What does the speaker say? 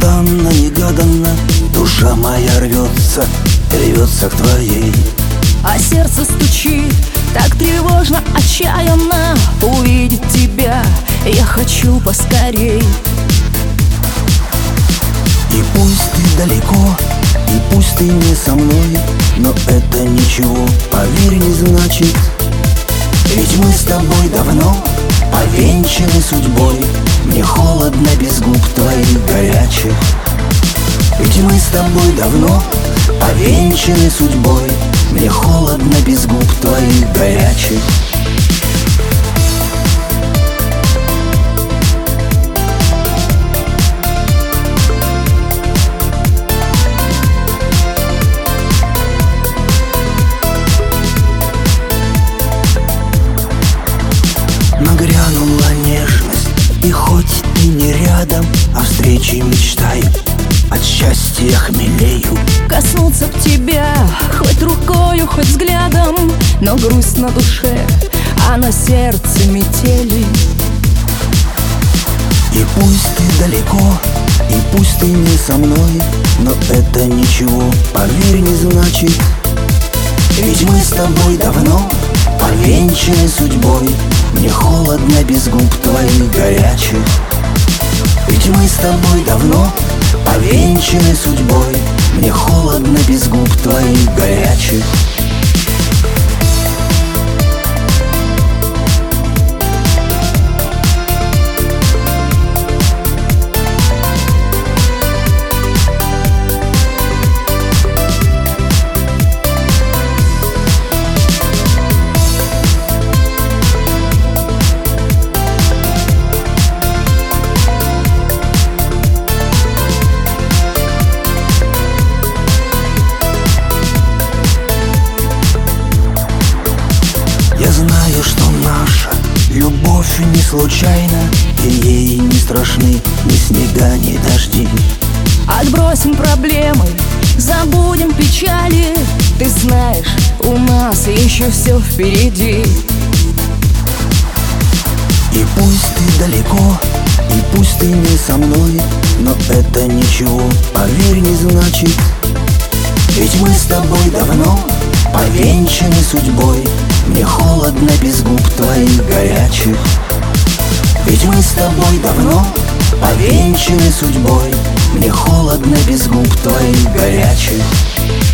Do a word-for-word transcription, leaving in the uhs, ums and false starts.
Нежданно-негаданно душа моя рвется, рвется к твоей. А сердце стучит так тревожно, отчаянно. Увидеть тебя я хочу поскорей. И пусть ты далеко, и пусть ты не со мной, но это ничего, поверь, не значит. Ведь мы с тобой давно повенчаны судьбой. Мне холодно без губ твоих горячих. Ведь мы с тобой давно повенчаны судьбой. Мне холодно без губ твоих горячих. Нагрянула нежность, и хоть ты не рядом, о встрече мечтаю, от счастья хмелею. Коснуться б тебя хоть рукою, хоть взглядом, но грусть на душе, а на сердце метели. И пусть ты далеко, и пусть ты не со мной, но это ничего, поверь, не значит. Ведь мы с тобой давно повенчаны судьбой. Мне холодно без губ твоих горячих. Ведь мы с тобой давно повенчаны судьбой. Мне холодно без губ твоих горячих. Я знаю, что наша любовь не случайна, и ей не страшны ни снега, ни дожди. Отбросим проблемы, забудем печали. Ты знаешь, у нас еще все впереди. И пусть ты далеко, и пусть ты не со мной, но это ничего, поверь, не значит. Ведь мы с тобой давно повенчаны судьбой. Мне холодно без губ твоих горячих. Ведь мы с тобой давно повенчаны судьбой. Мне холодно без губ твоих горячих.